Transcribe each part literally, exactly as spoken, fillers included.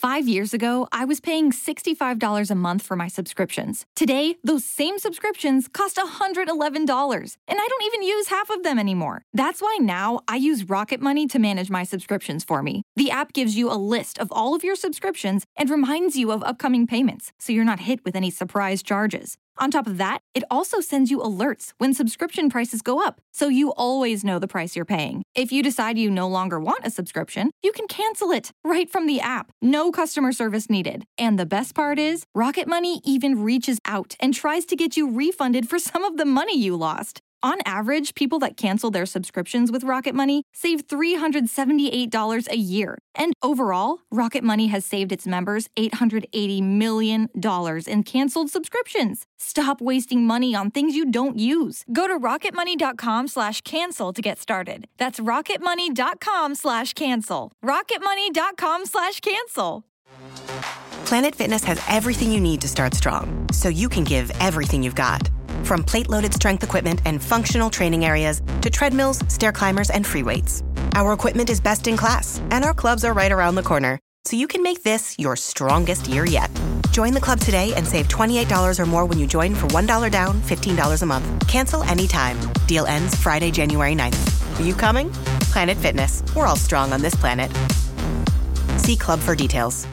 Five years ago, I was paying sixty-five dollars a month for my subscriptions. Today, those same subscriptions cost one hundred eleven dollars, and I don't even use half of them anymore. That's why now I use Rocket Money to manage my subscriptions for me. The app gives you a list of all of your subscriptions and reminds you of upcoming payments, so you're not hit with any surprise charges. On top of that, it also sends you alerts when subscription prices go up, so you always know the price you're paying. If you decide you no longer want a subscription, you can cancel it right from the app. No customer service needed. And the best part is, Rocket Money even reaches out and tries to get you refunded for some of the money you lost. On average, people that cancel their subscriptions with Rocket Money save three hundred seventy-eight dollars a year. And overall, Rocket Money has saved its members eight hundred eighty million dollars in canceled subscriptions. Stop wasting money on things you don't use. Go to rocketmoney.com slash cancel to get started. That's rocketmoney.com slash cancel. rocketmoney.com slash cancel. Planet Fitness has everything you need to start strong, so you can give everything you've got. From plate-loaded strength equipment and functional training areas to treadmills, stair climbers, and free weights. Our equipment is best in class, and our clubs are right around the corner, so you can make this your strongest year yet. Join the club today and save twenty-eight dollars or more when you join for one dollar down, fifteen dollars a month. Cancel anytime. Deal ends Friday, January ninth. Are you coming? Planet Fitness. We're all strong on this planet. See club for details.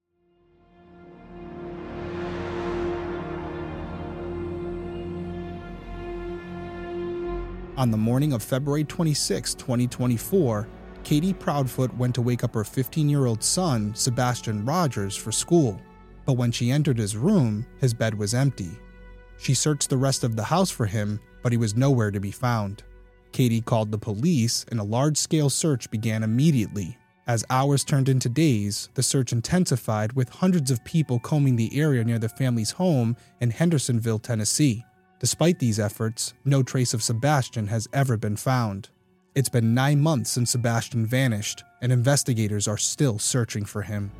On the morning of February twenty-sixth, twenty twenty-four, Katie Proudfoot went to wake up her fifteen-year-old son, Sebastian Rogers, for school. But when she entered his room, his bed was empty. She searched the rest of the house for him, but he was nowhere to be found. Katie called the police, and a large-scale search began immediately. As hours turned into days, the search intensified, with hundreds of people combing the area near the family's home in Hendersonville, Tennessee. Despite these efforts, no trace of Sebastian has ever been found. It's been nine months since Sebastian vanished, and investigators are still searching for him.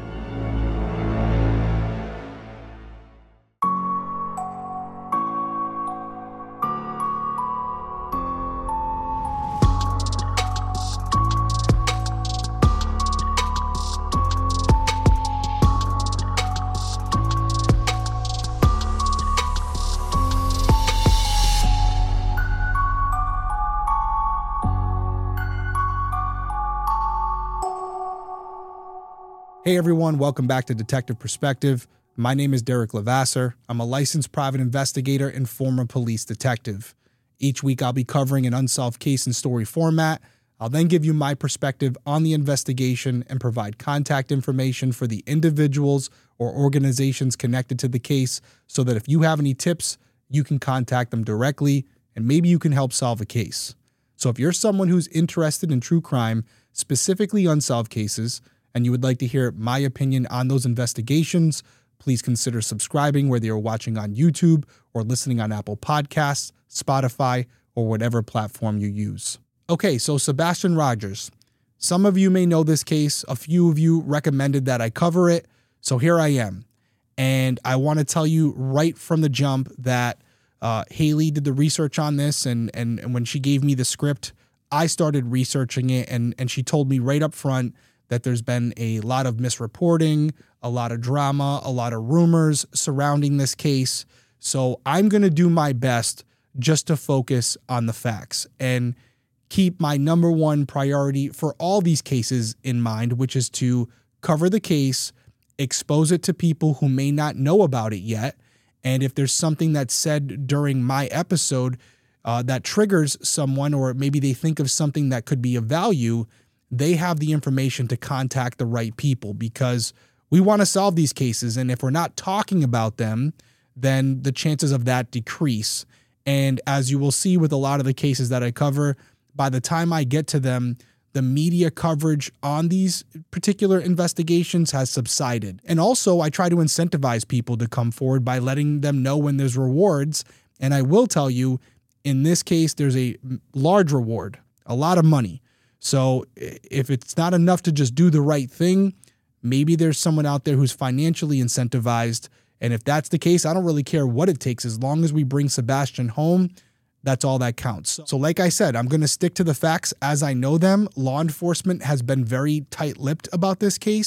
Hey everyone, welcome back to Detective Perspective. My name is Derek Levasseur. I'm a licensed private investigator and former police detective. Each week I'll be covering an unsolved case in story format. I'll then give you my perspective on the investigation and provide contact information for the individuals or organizations connected to the case so that if you have any tips, you can contact them directly and maybe you can help solve a case. So if you're someone who's interested in true crime, specifically unsolved cases, and you would like to hear my opinion on those investigations, please consider subscribing whether you're watching on YouTube or listening on Apple Podcasts, Spotify, or whatever platform you use. Okay, so Sebastian Rogers. Some of you may know this case. A few of you recommended that I cover it. So here I am. And I want to tell you right from the jump that uh, Haley did the research on this. And, and, and when she gave me the script, I started researching it. And, and she told me right up front that there's been a lot of misreporting, a lot of drama, a lot of rumors surrounding this case. So I'm going to do my best just to focus on the facts and keep my number one priority for all these cases in mind, which is to cover the case, expose it to people who may not know about it yet. And if there's something that's said during my episode uh, that triggers someone, or maybe they think of something that could be of value, they have the information to contact the right people, because we want to solve these cases. And if we're not talking about them, then the chances of that decrease. And as you will see with a lot of the cases that I cover, by the time I get to them, the media coverage on these particular investigations has subsided. And also, I try to incentivize people to come forward by letting them know when there's rewards. And I will tell you, in this case, there's a large reward, a lot of money. So if it's not enough to just do the right thing, maybe there's someone out there who's financially incentivized. And if that's the case, I don't really care what it takes. As long as we bring Sebastian home, that's all that counts. So like I said, I'm going to stick to the facts as I know them. Law enforcement has been very tight-lipped about this case.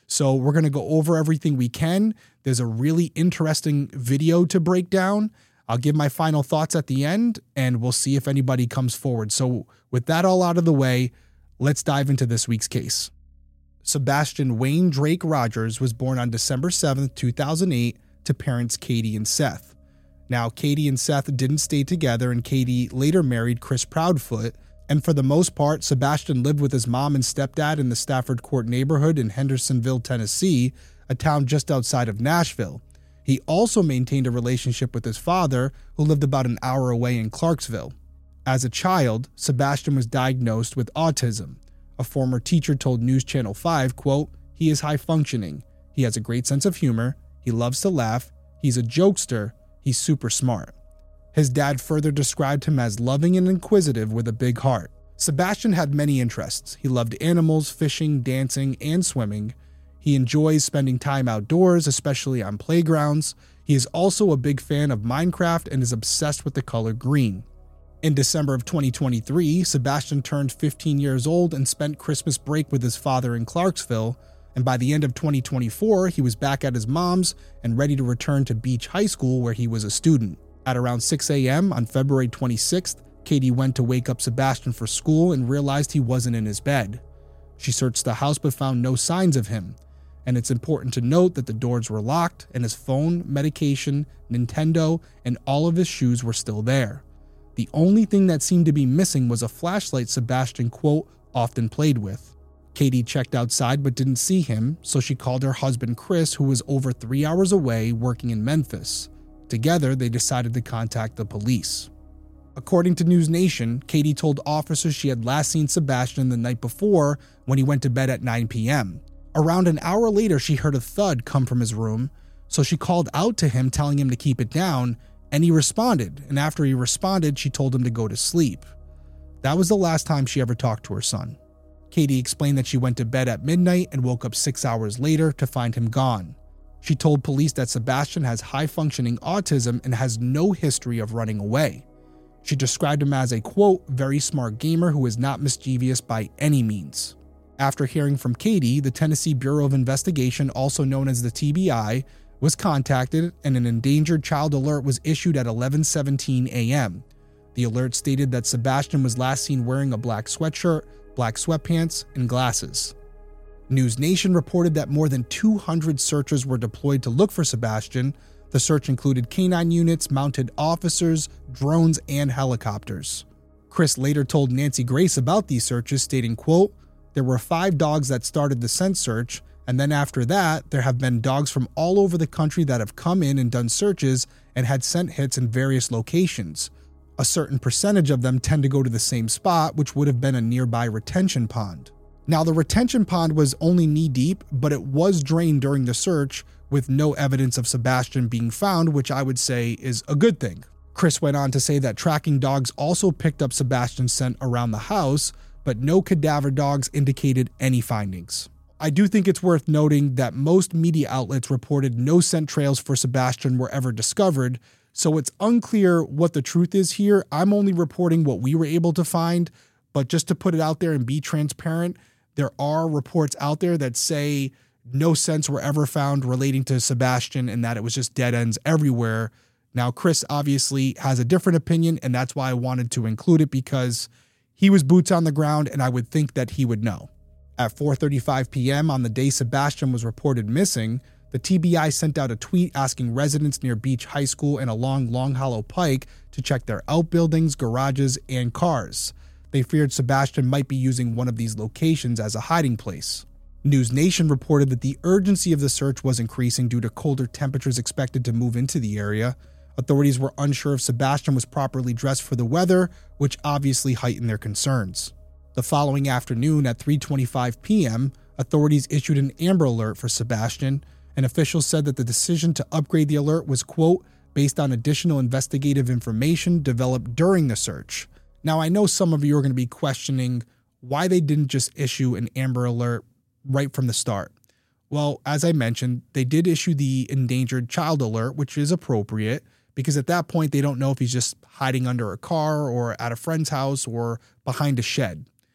So we're going to go over everything we can. There's a really interesting video to break down. I'll give my final thoughts at the end, and we'll see if anybody comes forward. So with that all out of the way, let's dive into this week's case. Sebastian Wayne Drake Rogers was born on December seventh, two thousand eight to parents Katie and Seth. Now, Katie and Seth didn't stay together, and Katie later married Chris Proudfoot, and for the most part, Sebastian lived with his mom and stepdad in the Stafford Court neighborhood in Hendersonville, Tennessee, a town just outside of Nashville. He also maintained a relationship with his father, who lived about an hour away in Clarksville. As a child, Sebastian was diagnosed with autism. A former teacher told News Channel five, quote, "He is high functioning. He has a great sense of humor. He loves to laugh. He's a jokester. He's super smart." His dad further described him as loving and inquisitive with a big heart. Sebastian had many interests. He loved animals, fishing, dancing, and swimming. He enjoys spending time outdoors, especially on playgrounds. He is also a big fan of Minecraft and is obsessed with the color green. In December of twenty twenty-three, Sebastian turned fifteen years old and spent Christmas break with his father in Clarksville, and by the end of twenty twenty-four, he was back at his mom's and ready to return to Beach High School where he was a student. At around six a.m. on February twenty-sixth, Katie went to wake up Sebastian for school and realized he wasn't in his bed. She searched the house but found no signs of him, and it's important to note that the doors were locked and his phone, medication, Nintendo, and all of his shoes were still there. The only thing that seemed to be missing was a flashlight Sebastian, quote, often played with. Katie checked outside but didn't see him, so she called her husband Chris, who was over three hours away working in Memphis. Together, they decided to contact the police. According to News Nation, Katie told officers she had last seen Sebastian the night before when he went to bed at nine p.m. Around an hour later, she heard a thud come from his room, so she called out to him telling him to keep it down, and he responded, and after he responded, she told him to go to sleep. That was the last time she ever talked to her son. Katie explained that she went to bed at midnight and woke up six hours later to find him gone. She told police that Sebastian has high-functioning autism and has no history of running away. She described him as a, quote, very smart gamer who is not mischievous by any means. After hearing from Katie, the Tennessee Bureau of Investigation, also known as the T B I, was contacted and an endangered child alert was issued at eleven seventeen a.m. The alert stated that Sebastian was last seen wearing a black sweatshirt, black sweatpants, and glasses. News Nation reported that more than two hundred searchers were deployed to look for Sebastian. The search included canine units, mounted officers, drones, and helicopters. Chris later told Nancy Grace about these searches, stating, quote, "There were five dogs that started the scent search, and then after that, there have been dogs from all over the country that have come in and done searches and had scent hits in various locations. A certain percentage of them tend to go to the same spot, which would have been a nearby retention pond." Now, the retention pond was only knee-deep, but it was drained during the search with no evidence of Sebastian being found, which I would say is a good thing. Chris went on to say that tracking dogs also picked up Sebastian's scent around the house, but no cadaver dogs indicated any findings. I do think it's worth noting that most media outlets reported no scent trails for Sebastian were ever discovered, so it's unclear what the truth is here. I'm only reporting what we were able to find, but just to put it out there and be transparent, there are reports out there that say no scents were ever found relating to Sebastian and that it was just dead ends everywhere. Now, Chris obviously has a different opinion, and that's why I wanted to include it, because he was boots on the ground and I would think that he would know. At four thirty-five p.m. on the day Sebastian was reported missing, the T B I sent out a tweet asking residents near Beach High School and along Long Hollow Pike to check their outbuildings, garages, and cars. They feared Sebastian might be using one of these locations as a hiding place. News Nation reported that the urgency of the search was increasing due to colder temperatures expected to move into the area. Authorities were unsure if Sebastian was properly dressed for the weather, which obviously heightened their concerns. The following afternoon at three twenty-five p.m., authorities issued an Amber Alert for Sebastian, and officials said that the decision to upgrade the alert was, quote, based on additional investigative information developed during the search. Now, I know some of you are going to be questioning why they didn't just issue an Amber Alert right from the start. Well, as I mentioned, they did issue the Endangered Child Alert, which is appropriate, because at that point, they don't know if he's just hiding under a car or at a friend's house or behind a shed.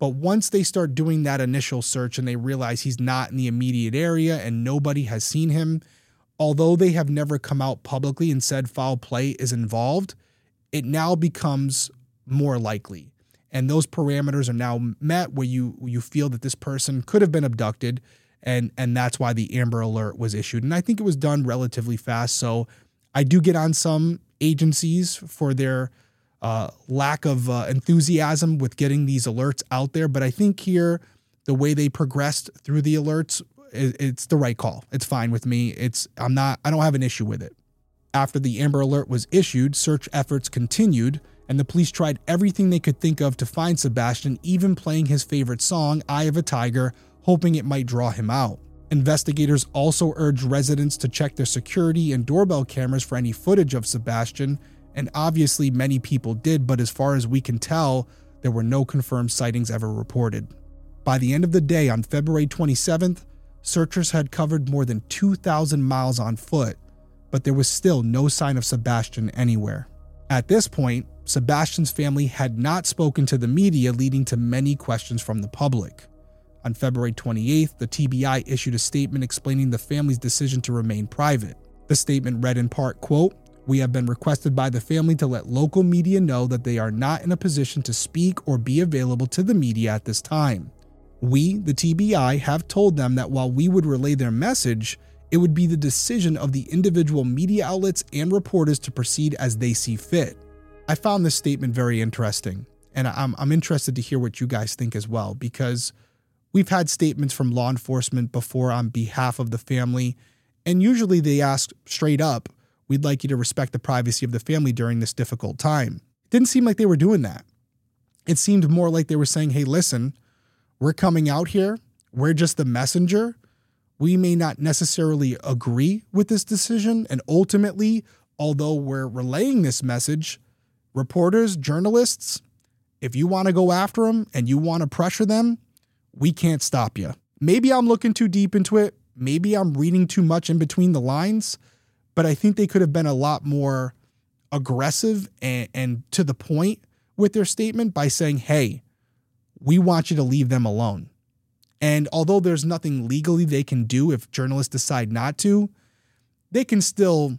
But once they start doing that initial search and they realize he's not in the immediate area and nobody has seen him, although they have never come out publicly and said foul play is involved, it now becomes more likely. And those parameters are now met where you you feel that this person could have been abducted, and, and that's why the Amber Alert was issued. And I think it was done relatively fast. So I do get on some agencies for their uh, lack of uh, enthusiasm with getting these alerts out there. But I think here, the way they progressed through the alerts, it, it's the right call. It's fine with me. It's I'm not I don't have an issue with it. After the Amber Alert was issued, search efforts continued, and the police tried everything they could think of to find Sebastian, even playing his favorite song, Eye of a Tiger, hoping it might draw him out. Investigators also urged residents to check their security and doorbell cameras for any footage of Sebastian, and obviously many people did, but as far as we can tell, there were no confirmed sightings ever reported. By the end of the day, on February twenty-seventh, searchers had covered more than two thousand miles on foot, but there was still no sign of Sebastian anywhere. At this point, Sebastian's family had not spoken to the media, leading to many questions from the public. On February twenty-eighth, the T B I issued a statement explaining the family's decision to remain private. The statement read in part, quote, "We have been requested by the family to let local media know that they are not in a position to speak or be available to the media at this time. We, the T B I, have told them that while we would relay their message, it would be the decision of the individual media outlets and reporters to proceed as they see fit." I found this statement very interesting, and I'm, I'm interested to hear what you guys think as well, because we've had statements from law enforcement before on behalf of the family, and usually they ask straight up, "We'd like you to respect the privacy of the family during this difficult time." It didn't seem like they were doing that. It seemed more like they were saying, hey, listen, we're coming out here. We're just the messenger. We may not necessarily agree with this decision. And ultimately, although we're relaying this message, reporters, journalists, if you want to go after them and you want to pressure them, we can't stop you. Maybe I'm looking too deep into it. Maybe I'm reading too much in between the lines, but I think they could have been a lot more aggressive and, and to the point with their statement by saying, hey, we want you to leave them alone. And although there's nothing legally they can do if journalists decide not to, they can still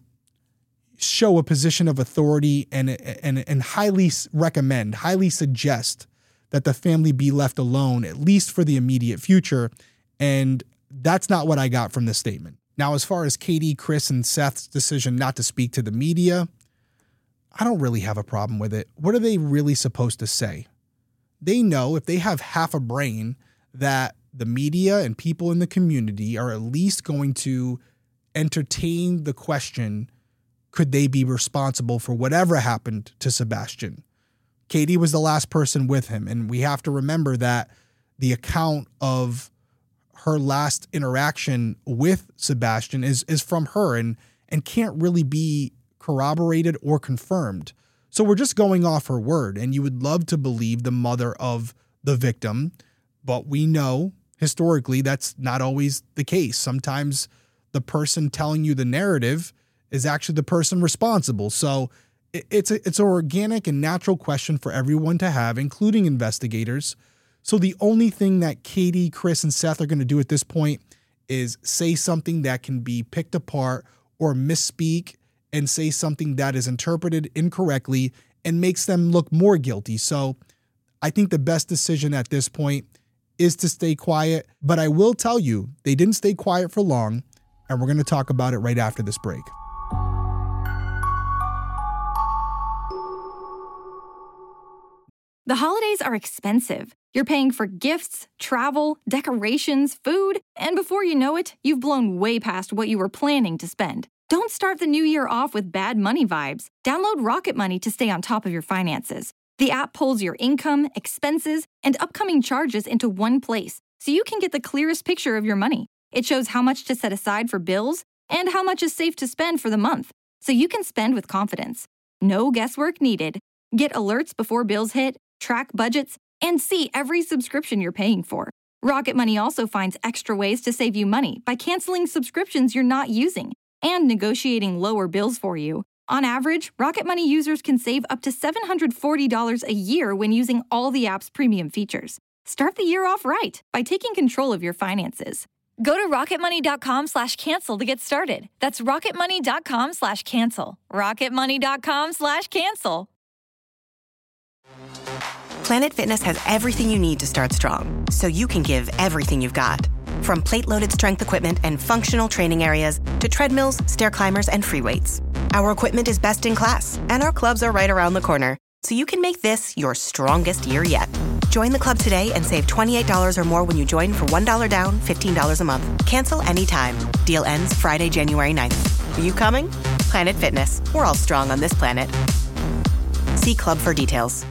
show a position of authority and, and, and highly recommend, highly suggest that the family be left alone, at least for the immediate future. And that's not what I got from this statement. Now, as far as Katie, Chris, and Seth's decision not to speak to the media, I don't really have a problem with it. What are they really supposed to say? They know, if they have half a brain, that the media and people in the community are at least going to entertain the question, could they be responsible for whatever happened to Sebastian? Katie was the last person with him, and we have to remember that the account of her last interaction with Sebastian is is from her and and can't really be corroborated or confirmed. So we're just going off her word, and you would love to believe the mother of the victim, but we know historically that's not always the case. Sometimes the person telling you the narrative is actually the person responsible. So it's a, it's an organic and natural question for everyone to have, including investigators. So the only thing that Katie, Chris, and Seth are going to do at this point is say something that can be picked apart or misspeak and say something that is interpreted incorrectly and makes them look more guilty. So I think the best decision at this point is to stay quiet. But I will tell you, they didn't stay quiet for long, and we're going to talk about it right after this break. The holidays are expensive. You're paying for gifts, travel, decorations, food, and before you know it, you've blown way past what you were planning to spend. Don't start the new year off with bad money vibes. Download Rocket Money to stay on top of your finances. The app pulls your income, expenses, and upcoming charges into one place, so you can get the clearest picture of your money. It shows how much to set aside for bills and how much is safe to spend for the month, so you can spend with confidence. No guesswork needed. Get alerts before bills hit, track budgets, and see every subscription you're paying for. Rocket Money also finds extra ways to save you money by canceling subscriptions you're not using and negotiating lower bills for you. On average, Rocket Money users can save up to seven hundred forty dollars a year when using all the app's premium features. Start the year off right by taking control of your finances. Go to rocketmoney.com slash cancel to get started. That's rocketmoney.com slash cancel. rocketmoney.com slash cancel. Planet Fitness has everything you need to start strong, so you can give everything you've got. From plate-loaded strength equipment and functional training areas to treadmills, stair climbers, and free weights. Our equipment is best in class, and our clubs are right around the corner, so you can make this your strongest year yet. Join the club today and save twenty-eight dollars or more when you join for one dollar down, fifteen dollars a month. Cancel anytime. Deal ends Friday, January ninth. Are you coming? Planet Fitness. We're all strong on this planet. See club for details.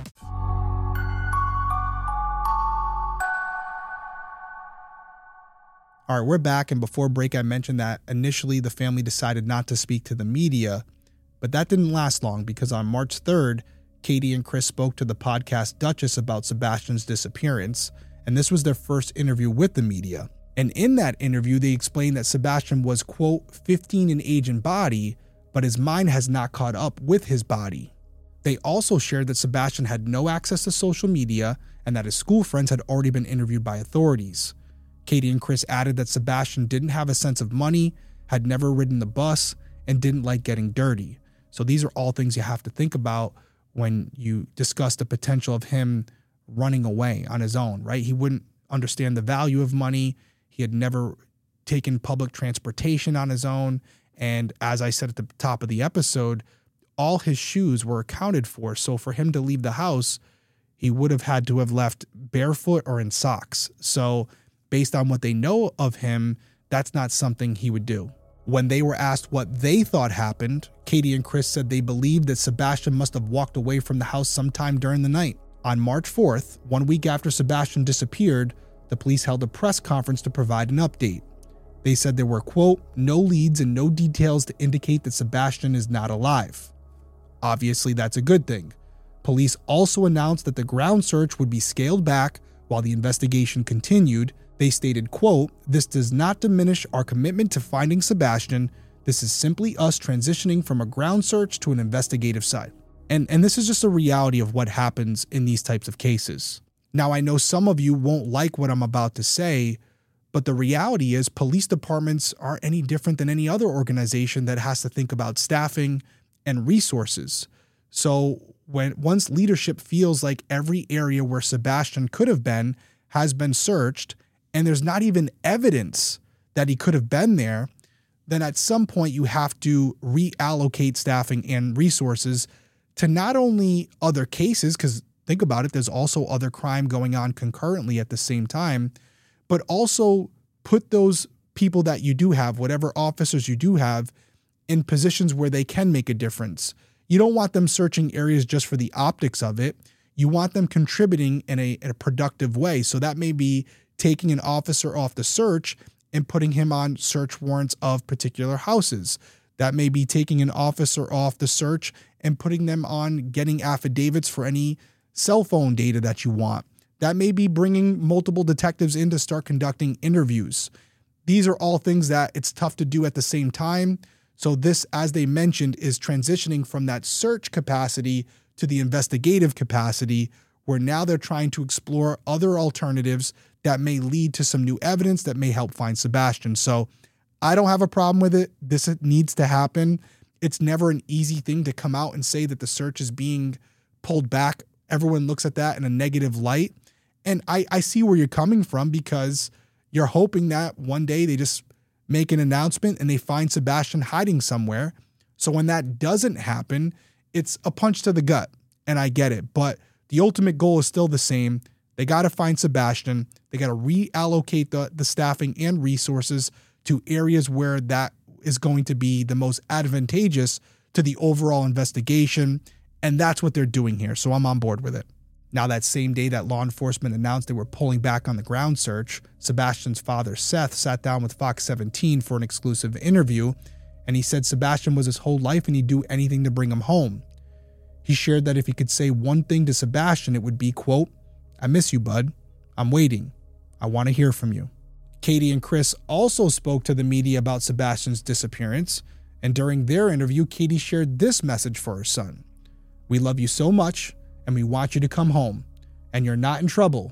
All right, we're back. And before break, I mentioned that initially the family decided not to speak to the media, but that didn't last long because on March third, Katie and Chris spoke to the podcast Duchess about Sebastian's disappearance, and this was their first interview with the media. And in that interview, they explained that Sebastian was, quote, fifteen in age and body, but his mind has not caught up with his body. They also shared that Sebastian had no access to social media and that his school friends had already been interviewed by authorities. Katie and Chris added that Sebastian didn't have a sense of money, had never ridden the bus, and didn't like getting dirty. So these are all things you have to think about when you discuss the potential of him running away on his own, right? He wouldn't understand the value of money. He had never taken public transportation on his own. And as I said at the top of the episode, all his shoes were accounted for. So for him to leave the house, he would have had to have left barefoot or in socks. So based on what they know of him, that's not something he would do. When they were asked what they thought happened, Katie and Chris said they believed that Sebastian must have walked away from the house sometime during the night. On March fourth, one week after Sebastian disappeared, the police held a press conference to provide an update. They said there were, quote, no leads and no details to indicate that Sebastian is not alive. Obviously, that's a good thing. Police also announced that the ground search would be scaled back while the investigation continued. They stated, quote, this does not diminish our commitment to finding Sebastian. This is simply us transitioning from a ground search to an investigative side. And, and this is just a reality of what happens in these types of cases. Now, I know some of you won't like what I'm about to say, but the reality is police departments aren't any different than any other organization that has to think about staffing and resources. So when once leadership feels like every area where Sebastian could have been has been searched, and there's not even evidence that he could have been there, then at some point you have to reallocate staffing and resources to not only other cases, because think about it, there's also other crime going on concurrently at the same time, but also put those people that you do have, whatever officers you do have, in positions where they can make a difference. You don't want them searching areas just for the optics of it. You want them contributing in a, in a productive way. So that may be taking an officer off the search and putting him on search warrants of particular houses. That may be taking an officer off the search and putting them on getting affidavits for any cell phone data that you want. That may be bringing multiple detectives in to start conducting interviews. These are all things that it's tough to do at the same time. So this, as they mentioned, is transitioning from that search capacity to the investigative capacity, where now they're trying to explore other alternatives that may lead to some new evidence that may help find Sebastian. So I don't have a problem with it. This needs to happen. It's never an easy thing to come out and say that the search is being pulled back. Everyone looks at that in a negative light. And I, I see where you're coming from, because you're hoping that one day they just make an announcement and they find Sebastian hiding somewhere. So when that doesn't happen, it's a punch to the gut. And I get it. But the ultimate goal is still the same. They got to find Sebastian. They got to reallocate the, the staffing and resources to areas where that is going to be the most advantageous to the overall investigation. And that's what they're doing here. So I'm on board with it. Now, that same day that law enforcement announced they were pulling back on the ground search, Sebastian's father, Seth, sat down with Fox seventeen for an exclusive interview, and he said Sebastian was his whole life and he'd do anything to bring him home. He shared that if he could say one thing to Sebastian, it would be, quote, I miss you, bud. I'm waiting. I want to hear from you. Katie and Chris also spoke to the media about Sebastian's disappearance, and during their interview, Katie shared this message for her son. We love you so much, and we want you to come home, and you're not in trouble.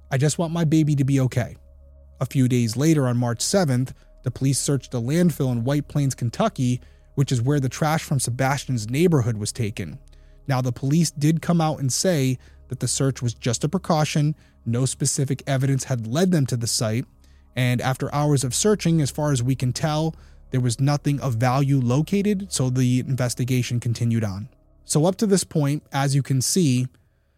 I just want my baby to be okay. A few days later, on March seventh, the police searched a landfill in White Plains, Kentucky, which is where the trash from Sebastian's neighborhood was taken. Now, the police did come out and say that the search was just a precaution. No specific evidence had led them to the site. And after hours of searching, as far as we can tell, there was nothing of value located, so the investigation continued on. So up to this point, as you can see,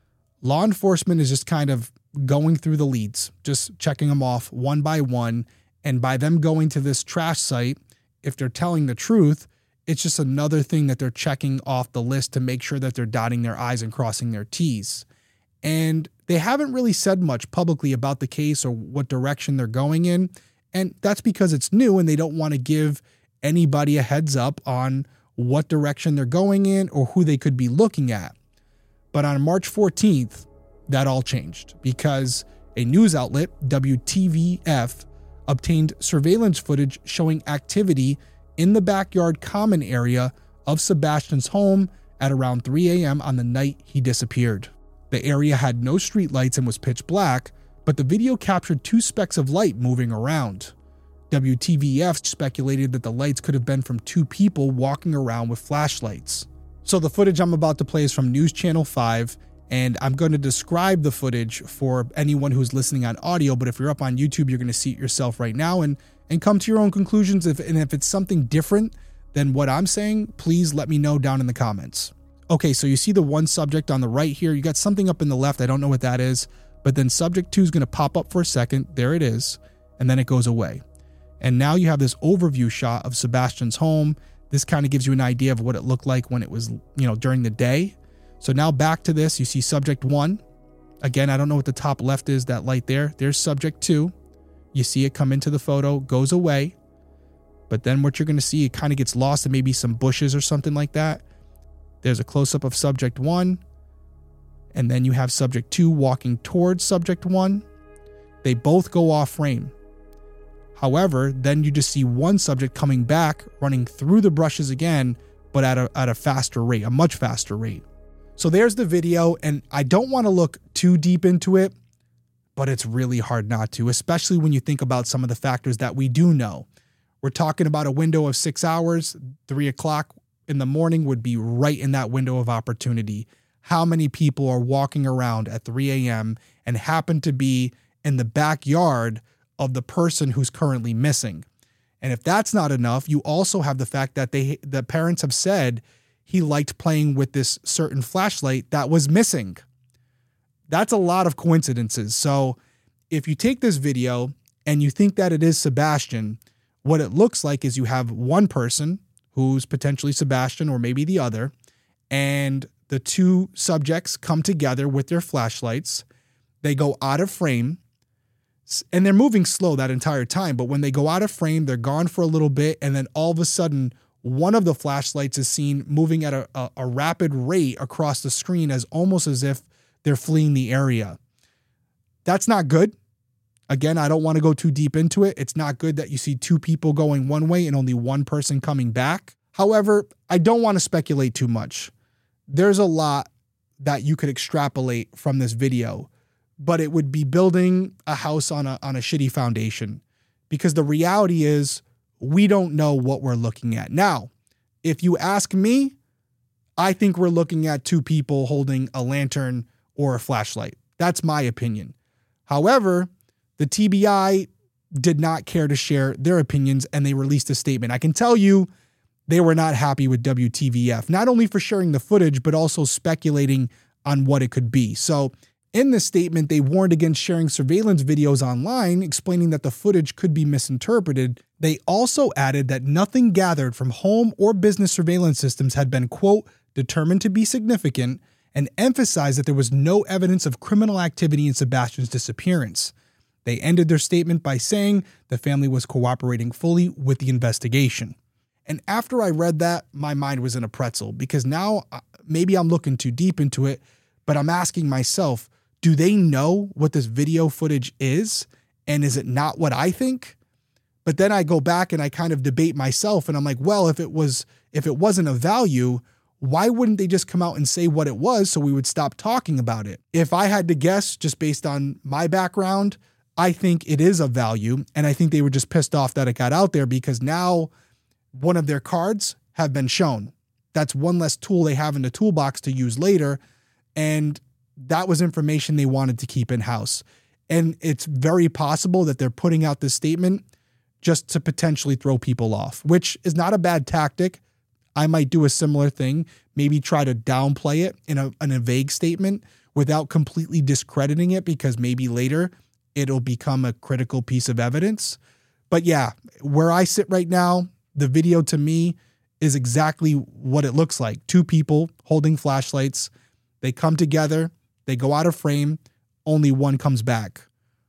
law enforcement is just kind of going through the leads, just checking them off one by one. And by them going to this trash site, if they're telling the truth, it's just another thing that they're checking off the list to make sure that they're dotting their I's and crossing their T's. And they haven't really said much publicly about the case or what direction they're going in. And that's because it's new and they don't want to give anybody a heads up on what direction they're going in or who they could be looking at. But on March fourteenth, that all changed because a news outlet, W T V F, obtained surveillance footage showing activity in the backyard common area of Sebastian's home at around three a.m. on the night he disappeared. The area had no streetlights and was pitch black, but the video captured two specks of light moving around. W T V F speculated that the lights could have been from two people walking around with flashlights. So the footage I'm about to play is from News Channel five, and I'm going to describe the footage for anyone who's listening on audio, but if you're up on YouTube, you're going to see it yourself right now and, and come to your own conclusions. If, and if it's something different than what I'm saying, please let me know down in the comments. Okay, so you see the one subject on the right here. You got something up in the left. I don't know what that is, but then subject two is going to pop up for a second. There it is, and then it goes away. And now you have this overview shot of Sebastian's home. This kind of gives you an idea of what it looked like when it was, you know, during the day. So now back to this, you see subject one. Again, I don't know what the top left is, that light there. There's subject two. You see it come into the photo, goes away. But then what you're going to see, it kind of gets lost in maybe some bushes or something like that. There's a close-up of subject one. And then you have subject two walking towards subject one. They both go off frame. However, then you just see one subject coming back, running through the brushes again, but at a, at a faster rate, a much faster rate. So there's the video, and I don't want to look too deep into it, but it's really hard not to, especially when you think about some of the factors that we do know. We're talking about a window of six hours, three o'clock in the morning would be right in that window of opportunity. How many people are walking around at three a.m. and happen to be in the backyard of the person who's currently missing? And if that's not enough, you also have the fact that they the parents have said he liked playing with this certain flashlight that was missing. That's a lot of coincidences. So if you take this video and you think that it is Sebastian, what it looks like is you have one person who's potentially Sebastian or maybe the other, and the two subjects come together with their flashlights. They go out of frame, and they're moving slow that entire time. But when they go out of frame, they're gone for a little bit, and then all of a sudden, one of the flashlights is seen moving at a, a, a rapid rate across the screen, as almost as if they're fleeing the area. That's not good. Again, I don't want to go too deep into it. It's not good that you see two people going one way and only one person coming back. However, I don't want to speculate too much. There's a lot that you could extrapolate from this video, but it would be building a house on a, on a shitty foundation, because the reality is we don't know what we're looking at. Now, if you ask me, I think we're looking at two people holding a lantern or a flashlight. That's my opinion. However, the T B I did not care to share their opinions, and they released a statement. I can tell you they were not happy with W T V F, not only for sharing the footage, but also speculating on what it could be. So in this statement, they warned against sharing surveillance videos online, explaining that the footage could be misinterpreted. They also added that nothing gathered from home or business surveillance systems had been, quote, determined to be significant, and emphasized that there was no evidence of criminal activity in Sebastian's disappearance. They ended their statement by saying the family was cooperating fully with the investigation. And after I read that, my mind was in a pretzel, because now maybe I'm looking too deep into it, but I'm asking myself, do they know what this video footage is? And is it not what I think? But then I go back and I kind of debate myself, and I'm like, well, if it was, if it wasn't of value, why wouldn't they just come out and say what it was so we would stop talking about it? If I had to guess, just based on my background, I think it is of value. And I think they were just pissed off that it got out there because now one of their cards have been shown. That's one less tool they have in the toolbox to use later. And that was information they wanted to keep in-house. And it's very possible that they're putting out this statement just to potentially throw people off, which is not a bad tactic. I might do a similar thing, maybe try to downplay it in a, in a vague statement without completely discrediting it, because maybe later it'll become a critical piece of evidence. But yeah, where I sit right now, the video to me is exactly what it looks like. Two people holding flashlights. They come together. They go out of frame. Only one comes back.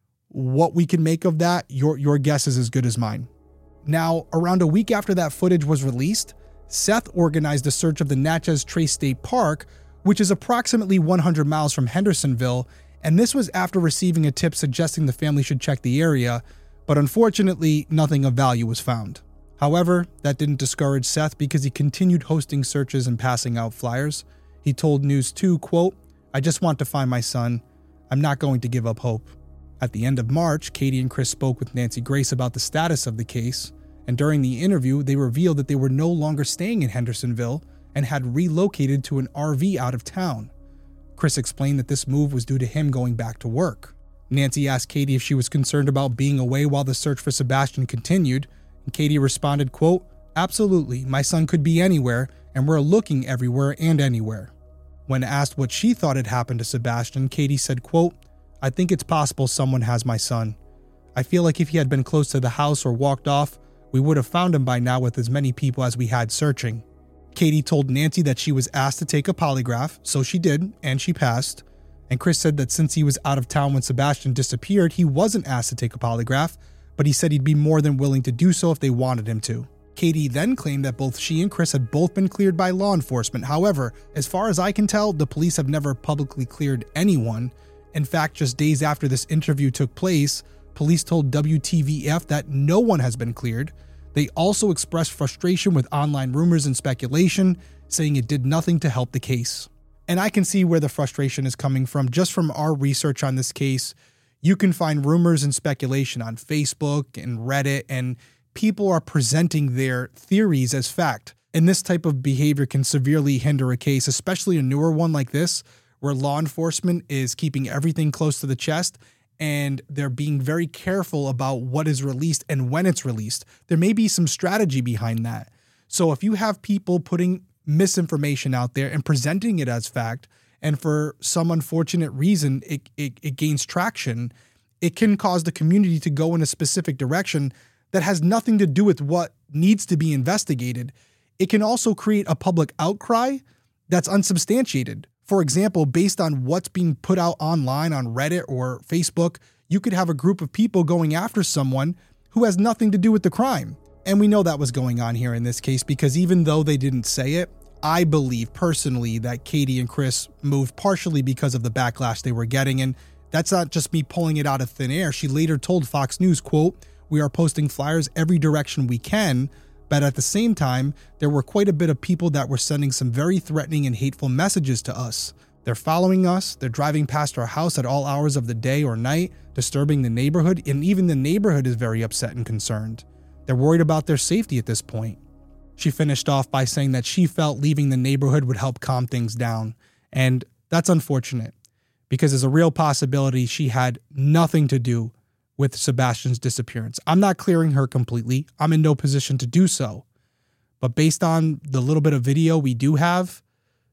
What we can make of that, your, your guess is as good as mine. Now, around a week after that footage was released, Seth organized a search of the Natchez Trace State Park, which is approximately one hundred miles from Hendersonville, and this was after receiving a tip suggesting the family should check the area, but unfortunately, nothing of value was found. However, that didn't discourage Seth because he continued hosting searches and passing out flyers. He told News two, quote, "I just want to find my son. I'm not going to give up hope." At the end of March, Katie and Chris spoke with Nancy Grace about the status of the case, and during the interview, they revealed that they were no longer staying in Hendersonville and had relocated to an R V out of town. Chris explained that this move was due to him going back to work. Nancy asked Katie if she was concerned about being away while the search for Sebastian continued, and Katie responded, quote, "Absolutely, my son could be anywhere, and we're looking everywhere and anywhere." When asked what she thought had happened to Sebastian, Katie said, quote, "I think it's possible someone has my son. I feel like if he had been close to the house or walked off, we would have found him by now with as many people as we had searching." Katie told Nancy that she was asked to take a polygraph, so she did, and she passed. And Chris said that since he was out of town when Sebastian disappeared, he wasn't asked to take a polygraph, but he said he'd be more than willing to do so if they wanted him to. Katie then claimed that both she and Chris had both been cleared by law enforcement. However, as far as I can tell, the police have never publicly cleared anyone. In fact, just days after this interview took place, police told W T V F that no one has been cleared. They also expressed frustration with online rumors and speculation, saying it did nothing to help the case. And I can see where the frustration is coming from. Just from our research on this case, you can find rumors and speculation on Facebook and Reddit, and people are presenting their theories as fact. And this type of behavior can severely hinder a case, especially a newer one like this, where law enforcement is keeping everything close to the chest and they're being very careful about what is released and when it's released. There may be some strategy behind that. So if you have people putting misinformation out there and presenting it as fact, and for some unfortunate reason it, it, it gains traction, it can cause the community to go in a specific direction that has nothing to do with what needs to be investigated. It can also create a public outcry that's unsubstantiated. For example, based on what's being put out online on Reddit or Facebook, you could have a group of people going after someone who has nothing to do with the crime. And we know that was going on here in this case, because even though they didn't say it, I believe personally that Katie and Chris moved partially because of the backlash they were getting. And that's not just me pulling it out of thin air. She later told Fox News, quote, "We are posting flyers every direction we can, but at the same time, there were quite a bit of people that were sending some very threatening and hateful messages to us. They're following us, they're driving past our house at all hours of the day or night, disturbing the neighborhood, and even the neighborhood is very upset and concerned. They're worried about their safety at this point." She finished off by saying that she felt leaving the neighborhood would help calm things down. And that's unfortunate, because there's a real possibility she had nothing to do with Sebastian's disappearance. I'm not clearing her completely. I'm in no position to do so. But based on the little bit of video we do have,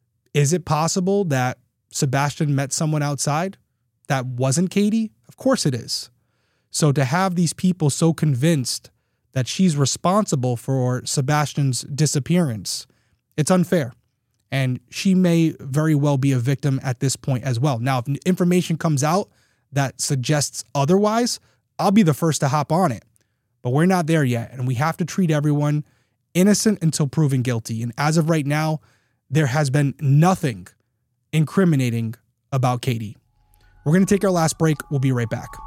is it possible that Sebastian met someone outside that wasn't Katie? Of course it is. So to have these people so convinced that she's responsible for Sebastian's disappearance, it's unfair. And she may very well be a victim at this point as well. Now, if information comes out that suggests otherwise, I'll be the first to hop on it. But we're not there yet, and we have to treat everyone innocent until proven guilty. And as of right now, there has been nothing incriminating about Katie. We're going to take our last break. We'll be right back.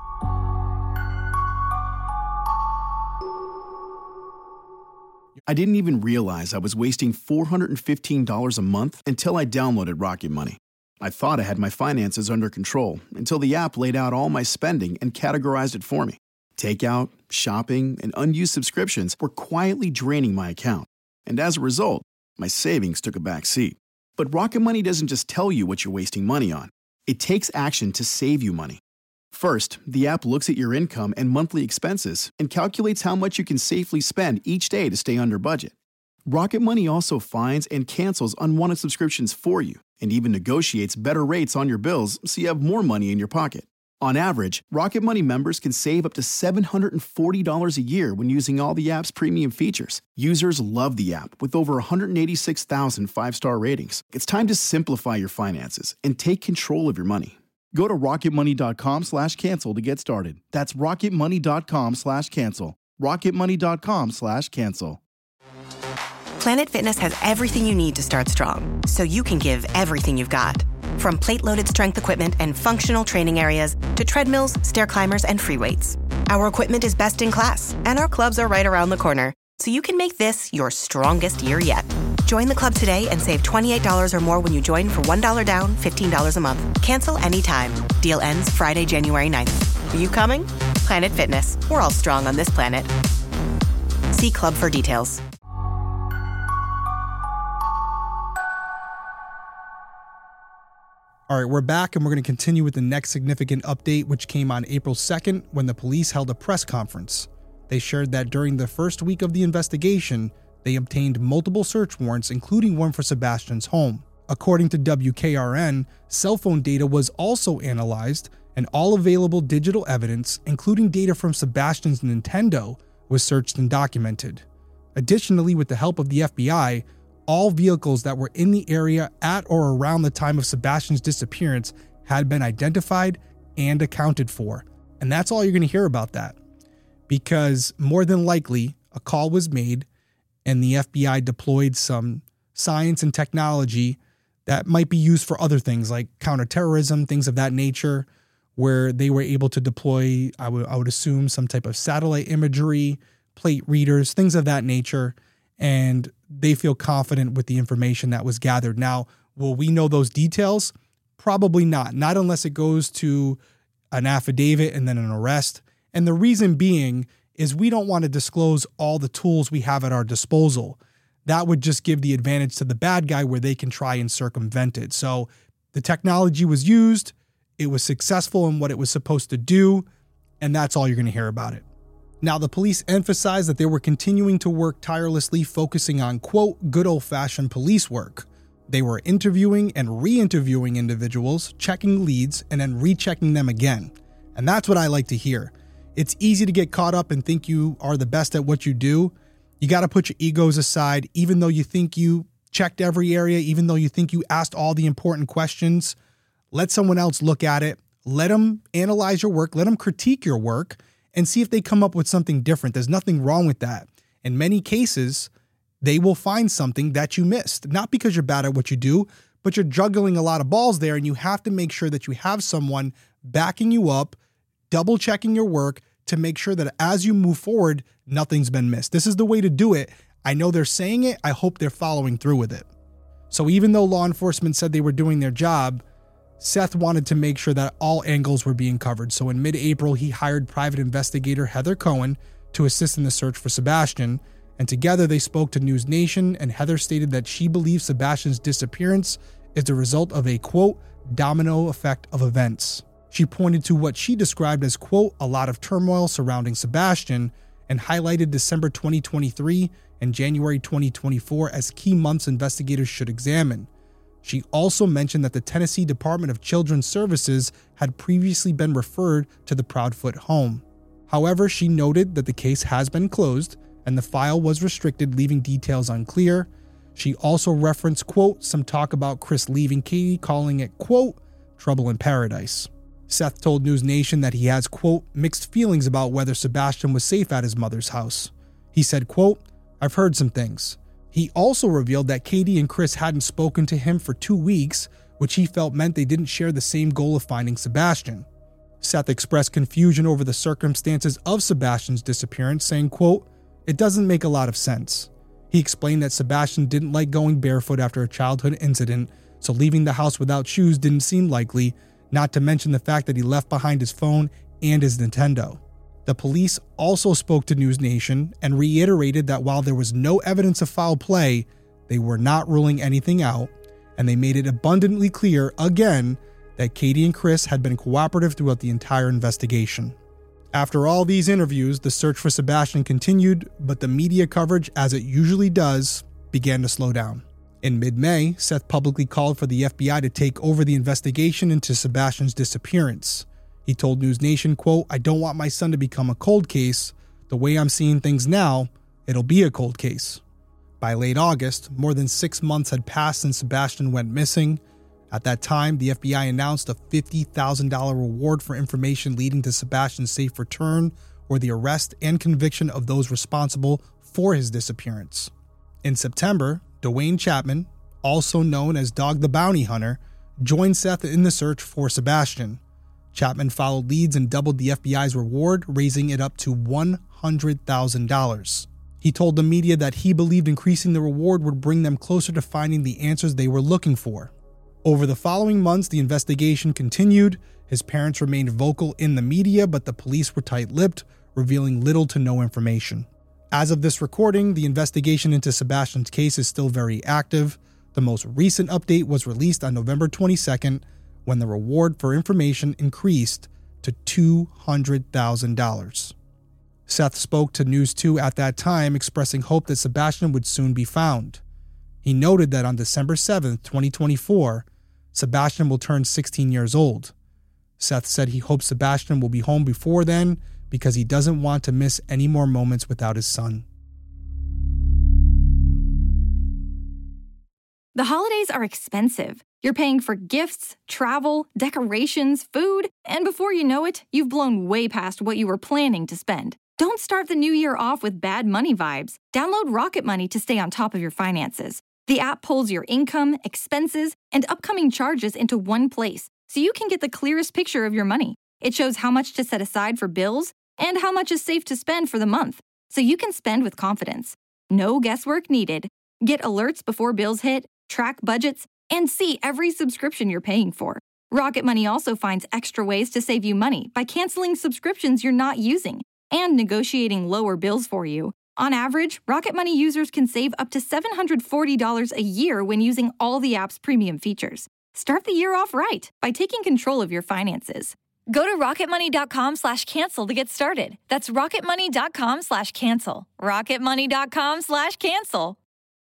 I didn't even realize I was wasting four hundred fifteen dollars a month until I downloaded Rocket Money. I thought I had my finances under control until the app laid out all my spending and categorized it for me. Takeout, shopping, and unused subscriptions were quietly draining my account. And as a result, my savings took a back seat. But Rocket Money doesn't just tell you what you're wasting money on. It takes action to save you money. First, the app looks at your income and monthly expenses and calculates how much you can safely spend each day to stay under budget. Rocket Money also finds and cancels unwanted subscriptions for you and even negotiates better rates on your bills so you have more money in your pocket. On average, Rocket Money members can save up to seven hundred forty dollars a year when using all the app's premium features. Users love the app with over one hundred eighty-six thousand five-star ratings. It's time to simplify your finances and take control of your money. Go to rocketmoney.com slash cancel to get started. That's rocketmoney.com slash cancel. rocketmoney.com slash cancel. Planet Fitness has everything you need to start strong, so you can give everything you've got. From plate-loaded strength equipment and functional training areas to treadmills, stair climbers, and free weights. Our equipment is best in class, and our clubs are right around the corner, so you can make this your strongest year yet. Join the club today and save twenty-eight dollars or more when you join for one dollar down, fifteen dollars a month. Cancel anytime. Deal ends Friday, January ninth. Are you coming? Planet Fitness. We're all strong on this planet. See club for details. All right, we're back and we're going to continue with the next significant update, which came on April second when the police held a press conference. They shared that during the first week of the investigation, they obtained multiple search warrants, including one for Sebastian's home. According to W K R N, cell phone data was also analyzed, and all available digital evidence, including data from Sebastian's Nintendo, was searched and documented. Additionally, with the help of the F B I, all vehicles that were in the area at or around the time of Sebastian's disappearance had been identified and accounted for. And that's all you're going to hear about that. Because more than likely, a call was made and the F B I deployed some science and technology that might be used for other things like counterterrorism, things of that nature, where they were able to deploy, I would, I would assume, some type of satellite imagery, plate readers, things of that nature. And they feel confident with the information that was gathered. Now, will we know those details? Probably not. Not unless it goes to an affidavit and then an arrest. And the reason being is we don't want to disclose all the tools we have at our disposal. That would just give the advantage to the bad guy where they can try and circumvent it. So the technology was used, it was successful in what it was supposed to do, and that's all you're going to hear about it. Now, the police emphasized that they were continuing to work tirelessly, focusing on, quote, good old-fashioned police work. They were interviewing and re-interviewing individuals, checking leads, and then rechecking them again. And that's what I like to hear. It's easy to get caught up and think you are the best at what you do. You got to put your egos aside, even though you think you checked every area, even though you think you asked all the important questions. Let someone else look at it. Let them analyze your work. Let them critique your work and see if they come up with something different. There's nothing wrong with that. In many cases, they will find something that you missed, not because you're bad at what you do, but you're juggling a lot of balls there, and you have to make sure that you have someone backing you up, double checking your work to make sure that as you move forward, nothing's been missed. This is the way to do it. I know they're saying it. I hope they're following through with it. So even though law enforcement said they were doing their job, Seth wanted to make sure that all angles were being covered. So in mid-April, he hired private investigator Heather Cohen to assist in the search for Sebastian. And together they spoke to News Nation, and Heather stated that she believes Sebastian's disappearance is the result of a, quote, domino effect of events. She pointed to what she described as, quote, a lot of turmoil surrounding Sebastian, and highlighted December twenty twenty-three and January twenty twenty-four as key months investigators should examine. She also mentioned that the Tennessee Department of Children's Services had previously been referred to the Proudfoot home. However, she noted that the case has been closed and the file was restricted, leaving details unclear. She also referenced, quote, some talk about Chris leaving Katie, calling it, quote, trouble in paradise. Seth told News Nation that he has, quote, mixed feelings about whether Sebastian was safe at his mother's house. He said, quote, I've heard some things. He also revealed that Katie and Chris hadn't spoken to him for two weeks, which he felt meant they didn't share the same goal of finding Sebastian. Seth expressed confusion over the circumstances of Sebastian's disappearance, saying, quote, it doesn't make a lot of sense. He explained that Sebastian didn't like going barefoot after a childhood incident, so leaving the house without shoes didn't seem likely, not to mention the fact that he left behind his phone and his Nintendo. The police also spoke to News Nation and reiterated that while there was no evidence of foul play, they were not ruling anything out, and they made it abundantly clear again that Katie and Chris had been cooperative throughout the entire investigation. After all these interviews, the search for Sebastian continued, but the media coverage, as it usually does, began to slow down. In mid-May, Seth publicly called for the F B I to take over the investigation into Sebastian's disappearance. He told News Nation, quote, "I don't want my son to become a cold case. The way I'm seeing things now, it'll be a cold case." By late August, more than six months had passed since Sebastian went missing. At that time, the F B I announced a fifty thousand dollars reward for information leading to Sebastian's safe return or the arrest and conviction of those responsible for his disappearance. In September, Dwayne Chapman, also known as Dog the Bounty Hunter, joined Seth in the search for Sebastian. Chapman followed leads and doubled the F B I's reward, raising it up to one hundred thousand dollars. He told the media that he believed increasing the reward would bring them closer to finding the answers they were looking for. Over the following months, the investigation continued. His parents remained vocal in the media, but the police were tight-lipped, revealing little to no information. As of this recording, the investigation into Sebastian's case is still very active. The most recent update was released on November twenty-second, when the reward for information increased to two hundred thousand dollars. Seth spoke to News two at that time, expressing hope that Sebastian would soon be found. He noted that on December seventh, twenty twenty-four, Sebastian will turn sixteen years old. Seth said he hopes Sebastian will be home before then because he doesn't want to miss any more moments without his son. The holidays are expensive. You're paying for gifts, travel, decorations, food, and before you know it, you've blown way past what you were planning to spend. Don't start the new year off with bad money vibes. Download Rocket Money to stay on top of your finances. The app pulls your income, expenses, and upcoming charges into one place, so you can get the clearest picture of your money. It shows how much to set aside for bills and how much is safe to spend for the month, so you can spend with confidence. No guesswork needed. Get alerts before bills hit, track budgets, and see every subscription you're paying for. Rocket Money also finds extra ways to save you money by canceling subscriptions you're not using and negotiating lower bills for you. On average, Rocket Money users can save up to seven hundred forty dollars a year when using all the app's premium features. Start the year off right by taking control of your finances. Go to rocketmoney.com slash cancel to get started. That's rocketmoney.com slash cancel. rocketmoney.com slash cancel.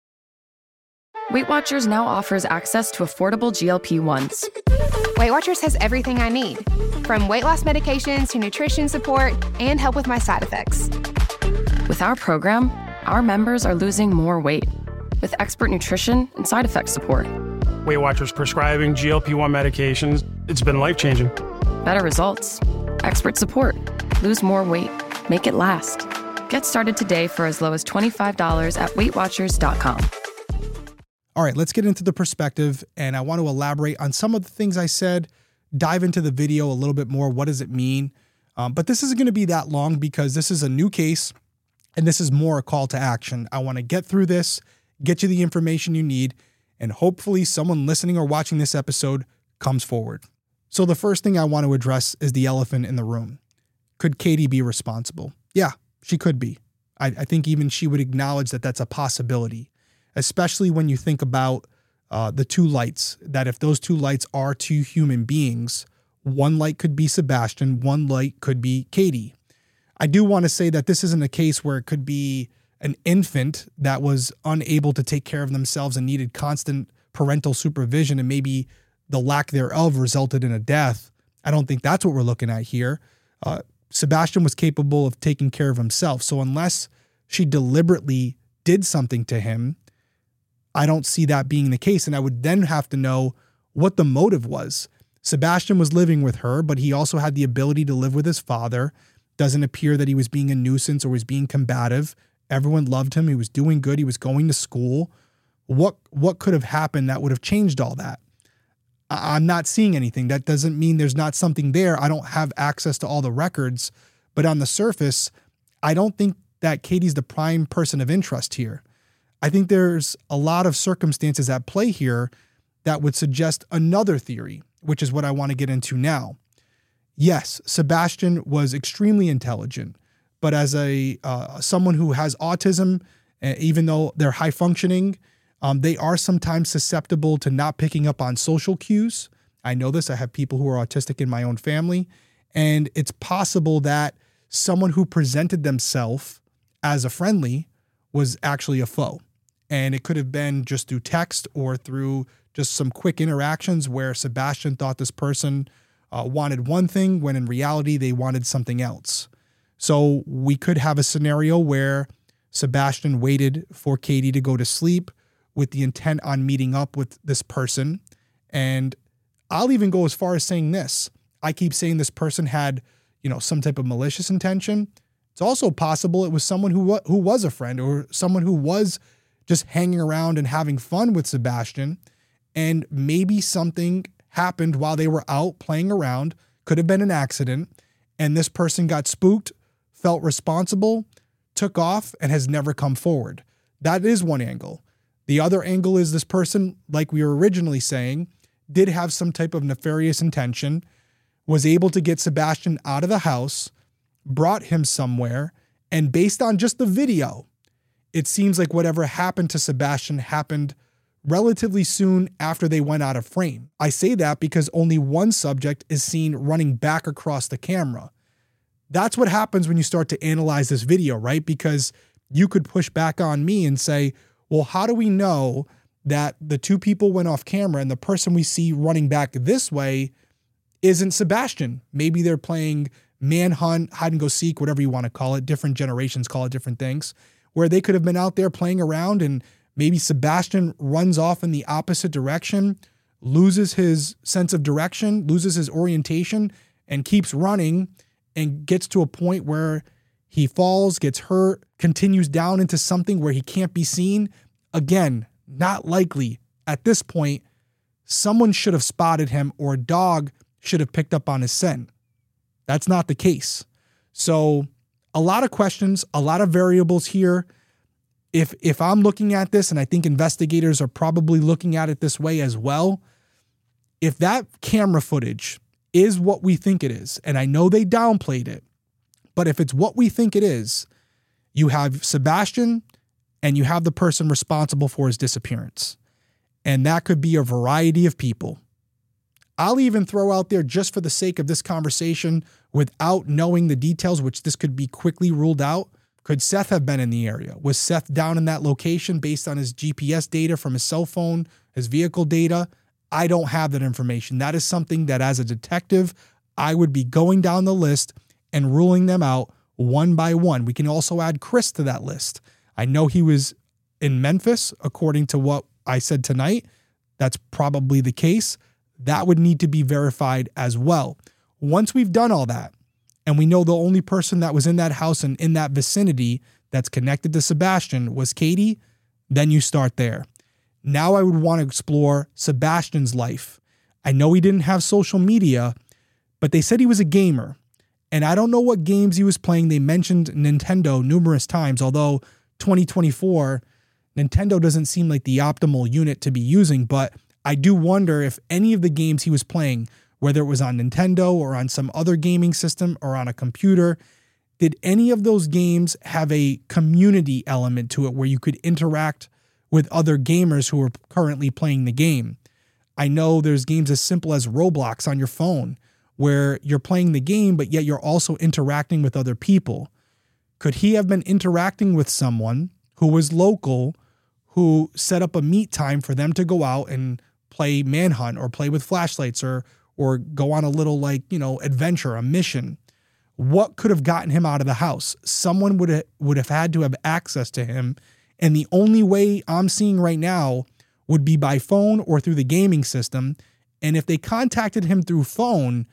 Weight Watchers now offers access to affordable G L P ones. Weight Watchers has everything I need, from weight loss medications to nutrition support and help with my side effects. With our program, our members are losing more weight with expert nutrition and side effect support. Weight Watchers prescribing G L P one medications, it's been life-changing. Better results, expert support, lose more weight, make it last. Get started today for as low as twenty-five dollars at weight watchers dot com. All right, let's get into the perspective, and I want to elaborate on some of the things I said, dive into the video a little bit more. What does it mean? Um, but this isn't going to be that long because this is a new case, and this is more a call to action. I want to get through this, get you the information you need, and hopefully someone listening or watching this episode comes forward. So the first thing I want to address is the elephant in the room. Could Katie be responsible? Yeah, she could be. I, I think even she would acknowledge that that's a possibility, especially when you think about uh, the two lights, that if those two lights are two human beings, one light could be Sebastian, one light could be Katie. I do want to say that this isn't a case where it could be an infant that was unable to take care of themselves and needed constant parental supervision, and maybe the lack thereof resulted in a death. I don't think that's what we're looking at here. Uh, Sebastian was capable of taking care of himself. So unless she deliberately did something to him, I don't see that being the case. And I would then have to know what the motive was. Sebastian was living with her, but he also had the ability to live with his father. Doesn't appear that he was being a nuisance or was being combative. Everyone loved him. He was doing good. He was going to school. What, what could have happened that would have changed all that? I'm not seeing anything. That doesn't mean there's not something there. I don't have access to all the records, but on the surface, I don't think that Katie's the prime person of interest here. I think there's a lot of circumstances at play here that would suggest another theory, which is what I want to get into now. Yes, Sebastian was extremely intelligent, but as a uh, someone who has autism, uh, even though they're high functioning, um, they are sometimes susceptible to not picking up on social cues. I know this. I have people who are autistic in my own family, and it's possible that someone who presented themselves as a friendly was actually a foe. And it could have been just through text or through just some quick interactions where Sebastian thought this person uh, wanted one thing when in reality they wanted something else. So we could have a scenario where Sebastian waited for Katie to go to sleep with the intent on meeting up with this person. And I'll even go as far as saying this. I keep saying this person had, you know, some type of malicious intention. It's also possible it was someone who, who was a friend or someone who was just hanging around and having fun with Sebastian. And maybe something happened while they were out playing around, could have been an accident, and this person got spooked, felt responsible, took off, and has never come forward. That is one angle. The other angle is this person, like we were originally saying, did have some type of nefarious intention, was able to get Sebastian out of the house, brought him somewhere, and based on just the video, it seems like whatever happened to Sebastian happened relatively soon after they went out of frame. I say that because only one subject is seen running back across the camera. That's what happens when you start to analyze this video, right? Because you could push back on me and say, well, how do we know that the two people went off camera and the person we see running back this way isn't Sebastian? Maybe they're playing manhunt, hide and go seek, whatever you want to call it. Different generations call it different things, where they could have been out there playing around and maybe Sebastian runs off in the opposite direction, loses his sense of direction, loses his orientation, and keeps running and gets to a point where he falls, gets hurt, continues down into something where he can't be seen. Again, not likely. At this point, someone should have spotted him or a dog should have picked up on his scent. That's not the case. So a lot of questions, a lot of variables here. If if I'm looking at this, and I think investigators are probably looking at it this way as well, if that camera footage is what we think it is, and I know they downplayed it, but if it's what we think it is, you have Sebastian and you have the person responsible for his disappearance. And that could be a variety of people. I'll even throw out there, just for the sake of this conversation, without knowing the details, which this could be quickly ruled out, could Seth have been in the area? Was Seth down in that location based on his G P S data from his cell phone, his vehicle data? I don't have that information. That is something that as a detective, I would be going down the list and ruling them out one by one. We can also add Chris to that list. I know he was in Memphis, according to what I said tonight. That's probably the case. That would need to be verified as well. Once we've done all that, and we know the only person that was in that house and in that vicinity that's connected to Sebastian was Katie, then you start there. Now I would want to explore Sebastian's life. I know he didn't have social media, but they said he was a gamer. And I don't know what games he was playing. They mentioned Nintendo numerous times, although twenty twenty-four, Nintendo doesn't seem like the optimal unit to be using, but I do wonder if any of the games he was playing, whether it was on Nintendo or on some other gaming system or on a computer, did any of those games have a community element to it where you could interact with other gamers who are currently playing the game? I know there's games as simple as Roblox on your phone where you're playing the game, but yet you're also interacting with other people. Could he have been interacting with someone who was local, who set up a meet time for them to go out and play manhunt or play with flashlights or or go on a little, like, you know, adventure, a mission? What could have gotten him out of the house? Someone would have, would have had to have access to him. And the only way I'm seeing right now would be by phone or through the gaming system. And if they contacted him through phone,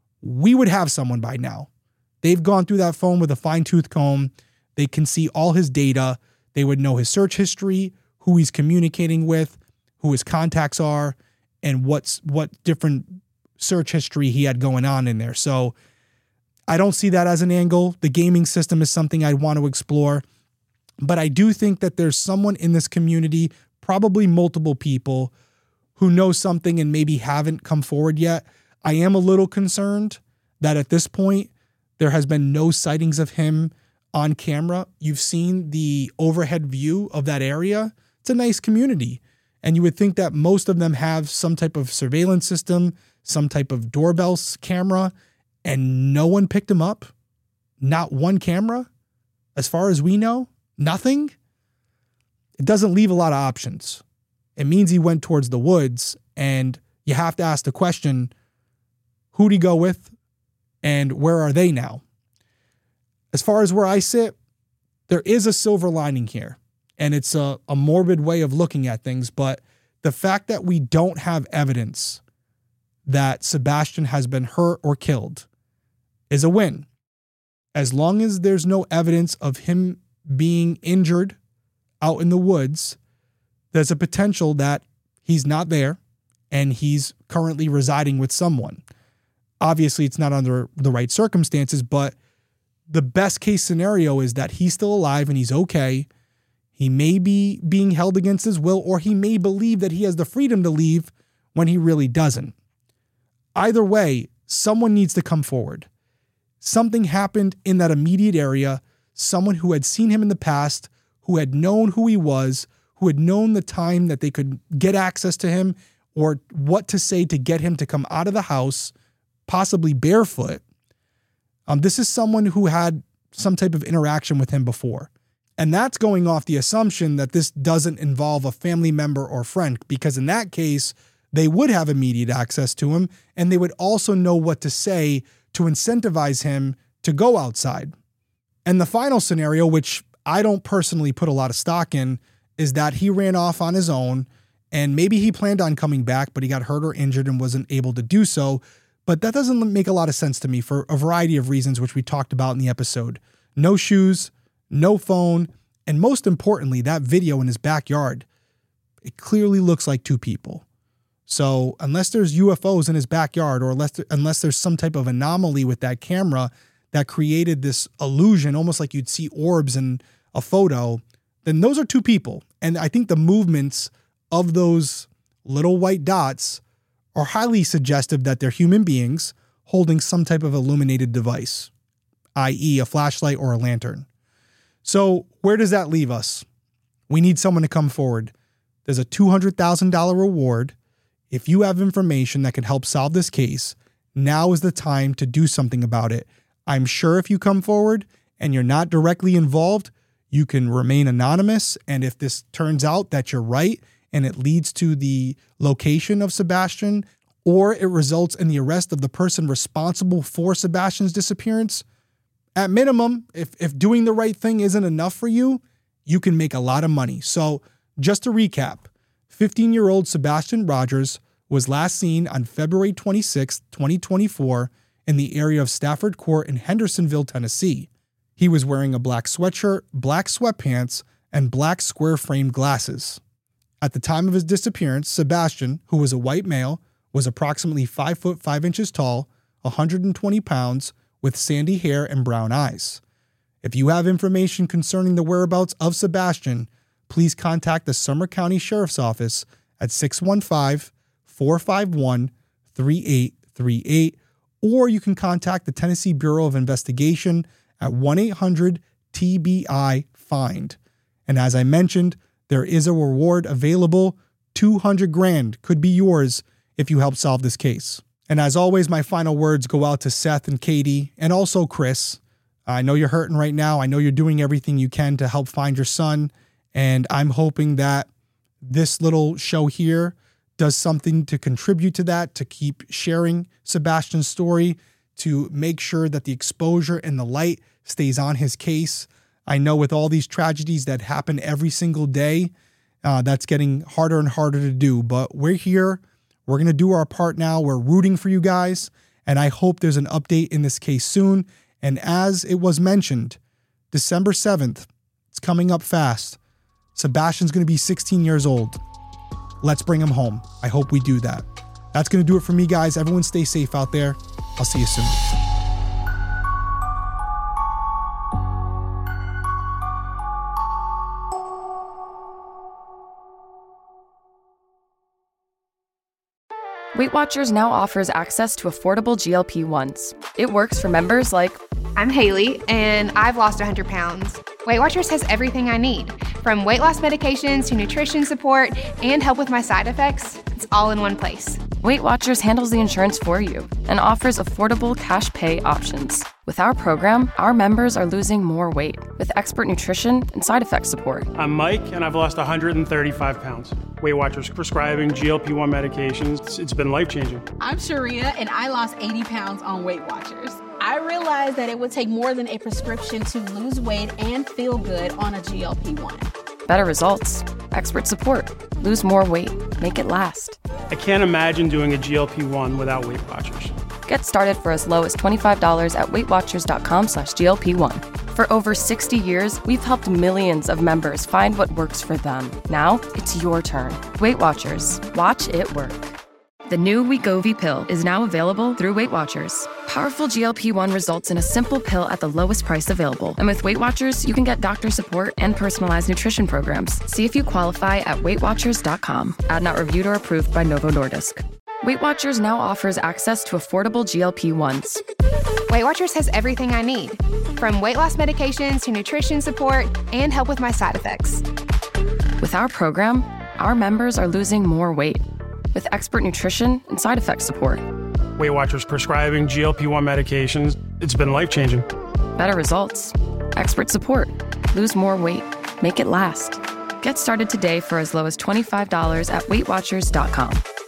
we would have someone by now. They've gone through that phone with a fine-tooth comb. They can see all his data. They would know his search history, who he's communicating with, who his contacts are, and what's what different search history he had going on in there. So I don't see that as an angle. The gaming system is something I'd want to explore. But I do think that there's someone in this community, probably multiple people, who know something and maybe haven't come forward yet. I am a little concerned that at this point, there has been no sightings of him on camera. You've seen the overhead view of that area. It's a nice community. And you would think that most of them have some type of surveillance system, some type of doorbell camera, and no one picked him up. Not one camera. As far as we know, nothing. It doesn't leave a lot of options. It means he went towards the woods, and you have to ask the question, who'd he go with and where are they now? As far as where I sit, there is a silver lining here, and it's a, a morbid way of looking at things, but the fact that we don't have evidence that Sebastian has been hurt or killed is a win. As long as there's no evidence of him being injured out in the woods, there's a potential that he's not there and he's currently residing with someone. Obviously, it's not under the right circumstances, but the best case scenario is that he's still alive and he's okay. He may be being held against his will, or he may believe that he has the freedom to leave when he really doesn't. Either way, someone needs to come forward. Something happened in that immediate area, someone who had seen him in the past, who had known who he was, who had known the time that they could get access to him or what to say to get him to come out of the house, possibly barefoot. Um, this is someone who had some type of interaction with him before. And that's going off the assumption that this doesn't involve a family member or friend, because in that case, they would have immediate access to him and they would also know what to say to incentivize him to go outside. And the final scenario, which I don't personally put a lot of stock in, is that he ran off on his own and maybe he planned on coming back, but he got hurt or injured and wasn't able to do so. But that doesn't make a lot of sense to me for a variety of reasons, which we talked about in the episode. No shoes, no phone, and most importantly, that video in his backyard, it clearly looks like two people. So unless there's U F Os in his backyard, or unless, unless there's some type of anomaly with that camera that created this illusion, almost like you'd see orbs in a photo, then those are two people. And I think the movements of those little white dots are highly suggestive that they're human beings holding some type of illuminated device, that is a flashlight or a lantern. So where does that leave us? We need someone to come forward. There's a two hundred thousand dollars reward. If you have information that can help solve this case, now is the time to do something about it. I'm sure if you come forward and you're not directly involved, you can remain anonymous. And if this turns out that you're right and it leads to the location of Sebastian, or it results in the arrest of the person responsible for Sebastian's disappearance, at minimum, if, if doing the right thing isn't enough for you, you can make a lot of money. So just to recap, fifteen-year-old Sebastian Rogers was last seen on February twenty-sixth, twenty twenty-four in the area of Stafford Court in Hendersonville, Tennessee. He was wearing a black sweatshirt, black sweatpants, and black square-framed glasses. At the time of his disappearance, Sebastian, who was a white male, was approximately five foot five inches tall, one hundred twenty pounds, with sandy hair and brown eyes. If you have information concerning the whereabouts of Sebastian, please contact the Sumner County Sheriff's Office at six one five, four five one, three eight three eight, or you can contact the Tennessee Bureau of Investigation at one eight hundred T B I find. And as I mentioned, there is a reward available. two hundred grand could be yours if you help solve this case. And as always, my final words go out to Seth and Katie, and also Chris. I know you're hurting right now. I know you're doing everything you can to help find your son. And I'm hoping that this little show here does something to contribute to that, to keep sharing Sebastian's story, to make sure that the exposure and the light stays on his case. I know with all these tragedies that happen every single day, uh, that's getting harder and harder to do. But we're here. We're going to do our part now. We're rooting for you guys. And I hope there's an update in this case soon. And as it was mentioned, December seventh, it's coming up fast. Sebastian's going to be sixteen years old. Let's bring him home. I hope we do that. That's going to do it for me, guys. Everyone stay safe out there. I'll see you soon. Weight Watchers now offers access to affordable G L P ones. It works for members like, I'm Haley, and I've lost one hundred pounds. Weight Watchers has everything I need, from weight loss medications to nutrition support and help with my side effects. It's all in one place. Weight Watchers handles the insurance for you and offers affordable cash pay options. With our program, our members are losing more weight with expert nutrition and side effect support. I'm Mike, and I've lost one hundred thirty-five pounds. Weight Watchers prescribing G L P one medications. It's been life-changing. I'm Sharia, and I lost eighty pounds on Weight Watchers. I realized that it would take more than a prescription to lose weight and feel good on a G L P one. Better results, expert support, lose more weight, make it last. I can't imagine doing a G L P one without Weight Watchers. Get started for as low as twenty-five dollars at weightwatchers.com slash GLP1. For over sixty years, we've helped millions of members find what works for them. Now, it's your turn. Weight Watchers. Watch it work. The new Wegovy pill is now available through Weight Watchers. Powerful G L P one results in a simple pill at the lowest price available. And with Weight Watchers, you can get doctor support and personalized nutrition programs. See if you qualify at weight watchers dot com. Ad not reviewed or approved by Novo Nordisk. Weight Watchers now offers access to affordable G L P ones. Weight Watchers has everything I need, from weight loss medications to nutrition support and help with my side effects. With our program, our members are losing more weight with expert nutrition and side effect support. Weight Watchers prescribing G L P one medications. It's been life-changing. Better results, expert support, lose more weight, make it last. Get started today for as low as twenty-five dollars at weight watchers dot com.